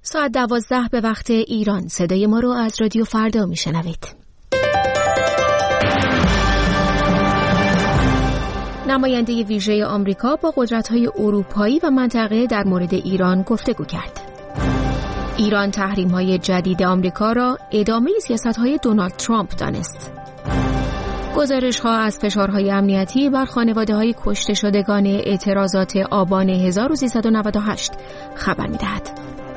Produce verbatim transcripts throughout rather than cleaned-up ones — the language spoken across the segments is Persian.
ساعت دوازده به وقت ایران. صدای ما رو از رادیو فردا میشنوید. نماینده ویژه آمریکا با قدرت‌های اروپایی و منطقه در مورد ایران گفتگو کرد. ایران تحریم‌های جدید آمریکا را ادامه سیاست‌های دونالد ترامپ دانست. گزارش‌ها از فشارهای امنیتی بر خانواده‌های کشته شدگان اعتراضات آبان هزار و سیصد و نود و هشت خبر می‌دهد.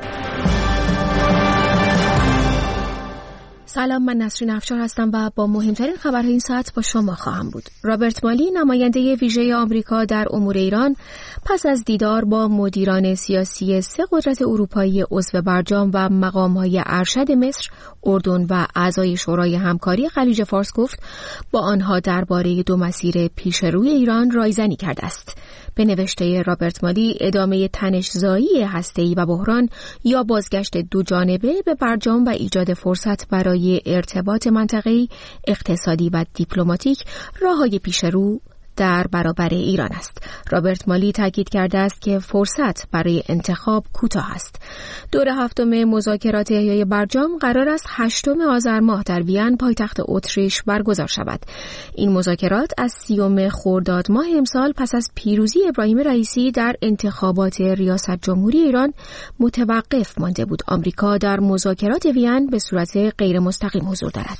سلام، من نسرین افشار هستم و با مهمترین خبرهای این ساعت با شما خواهم بود. رابرت مالی، نماینده ویژه آمریکا در امور ایران، پس از دیدار با مدیران سیاسی سه قدرت اروپایی عضو برجام و مقام‌های ارشد مصر، اردن و اعضای شورای همکاری خلیج فارس گفت با آنها درباره دو مسیر پیش روی ایران رایزنی کرده است. به نوشته رابرت مالی، ادامه تنش‌زایی هسته‌ای و بحران یا بازگشت دو جانبه به برجام و ایجاد فرصت برای ارتباط منطقه‌ای، اقتصادی و دیپلماتیک راه‌های پیشرو در برابر ایران است. رابرت مالی تاکید کرده است که فرصت برای انتخاب کوتاه است. دور هفتم مذاکرات احیای برجام قرار است هشتم آذر ماه در وین، پایتخت اتریش برگزار شود. این مذاکرات از سیوم خرداد ماه امسال پس از پیروزی ابراهیم رئیسی در انتخابات ریاست جمهوری ایران متوقف مانده بود. آمریکا در مذاکرات وین به صورت غیر مستقیم حضور دارد.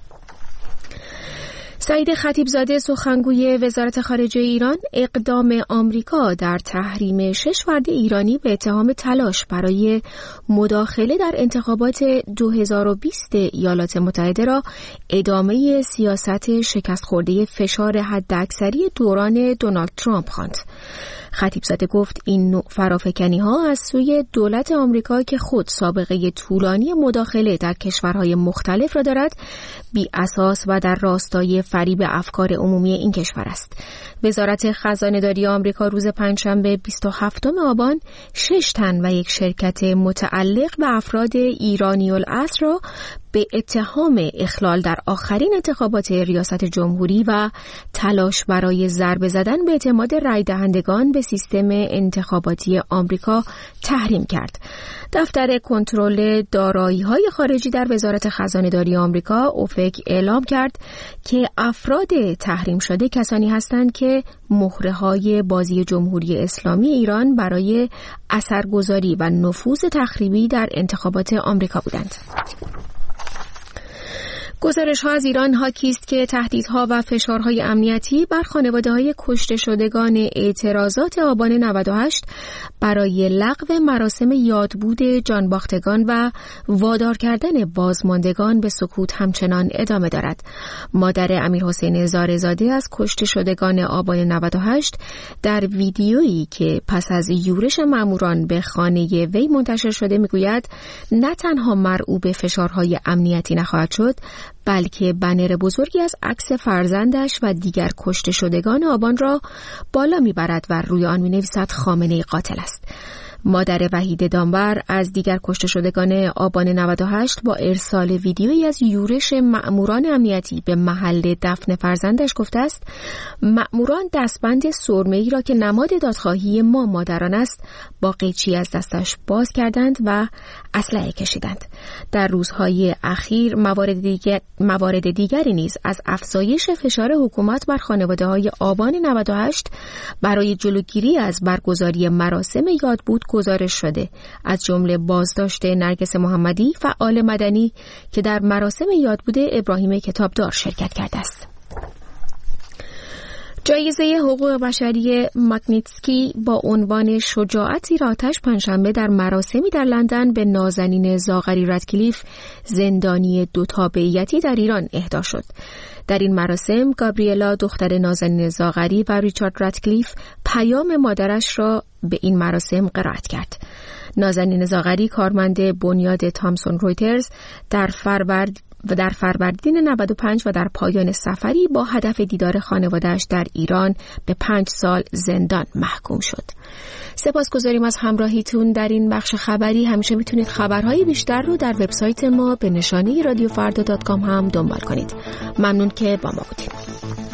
سعید خطیبزاده، سخنگوی وزارت خارجه ایران، اقدام آمریکا در تحریم شش فرد ایرانی به اتهام تلاش برای مداخله در انتخابات دو هزار و بیست ایالات متحده را ادامه سیاست شکست خورده فشار حداکثری دوران دونالد ترامپ خواند. خطیبزاده گفت این نوع فرافکنی‌ها از سوی دولت آمریکا که خود سابقه طولانی مداخله در کشورهای مختلف را دارد، بی اساس و در راستای فریب افکار عمومی این کشور است. وزارت خزانه‌داری آمریکا روز پنجشنبه بیست و هفتم آبان شش تن و یک شرکت متعلق به افراد ایرانی الاصل را به اتهام اخلال در آخرین انتخابات ریاست جمهوری و تلاش برای ضربه زدن به اعتماد رای دهندگان به سیستم انتخاباتی آمریکا تحریم کرد. دفتر کنترل دارایی‌های خارجی در وزارت خزانه‌داری آمریکا اوفک اعلام کرد که افراد تحریم شده کسانی هستند که مهره‌های بازی جمهوری اسلامی ایران برای اثرگذاری و نفوذ تخریبی در انتخابات آمریکا بودند. گزارش‌ها از ایران حاکی است که تهدیدها و فشارهای امنیتی بر خانواده‌های کشته شدگان اعتراضات آبان نود و هشت برای لغو مراسم یادبود جانباختگان و وادار کردن بازماندگان به سکوت همچنان ادامه دارد. مادر امیرحسین زاره‌زاده از کشته شدگان آبان نود و هشت در ویدیویی که پس از یورش ماموران به خانه وی منتشر شده میگوید نه تنها مرعوب فشارهای امنیتی نخواهد شد، بلکه بنر بزرگی از عکس فرزندش و دیگر کشته شدگان آبان را بالا میبرد و روی آن مینویسد خامنه‌ای قاتل است. مادر وحید دامبر از دیگر کشته شدگان آبان نود و هشت با ارسال ویدیویی از یورش مأموران امنیتی به محل دفن فرزندش گفته است مأموران دستبند سرمه‌ای را که نماد دادخواهی ما مادران است با قیچی از دستش باز کردند و اسلحه کشیدند. در روزهای اخیر موارد دیگر موارد دیگری نیز از افزایش فشار حکومت بر خانواده‌های آبان نود و هشت برای جلوگیری از برگزاری مراسم یادبود گزارش شده، از جمله بازداشت نرگس محمدی، فعال مدنی که در مراسم یادبود ابراهیم کتابدار شرکت کرده است. جایزه حقوق بشری ماگنیتسکی با عنوان شجاعت زیر آتش پنجشنبه در مراسمی در لندن به نازنین زاغری رادکلیف، زندانی دو تابعیتی در ایران، اهدا شد. در این مراسم گابریلا دختر نازنین زاغری و ریچارد رادکلیف پیام مادرش را به این مراسم قرائت کرد. نازنین زاغری کارمند بنیاد تامسون رویترز در فروردین و در فروردین نود و پنج و در پایان سفری با هدف دیدار خانواده‌اش در ایران به پنج سال زندان محکوم شد. سپاسگزاریم از همراهیتون در این بخش خبری. همیشه میتونید خبرهای بیشتر رو در وبسایت ما به نشانی رادیو فردا دات کام هم دنبال کنید. ممنون که با ما بودید.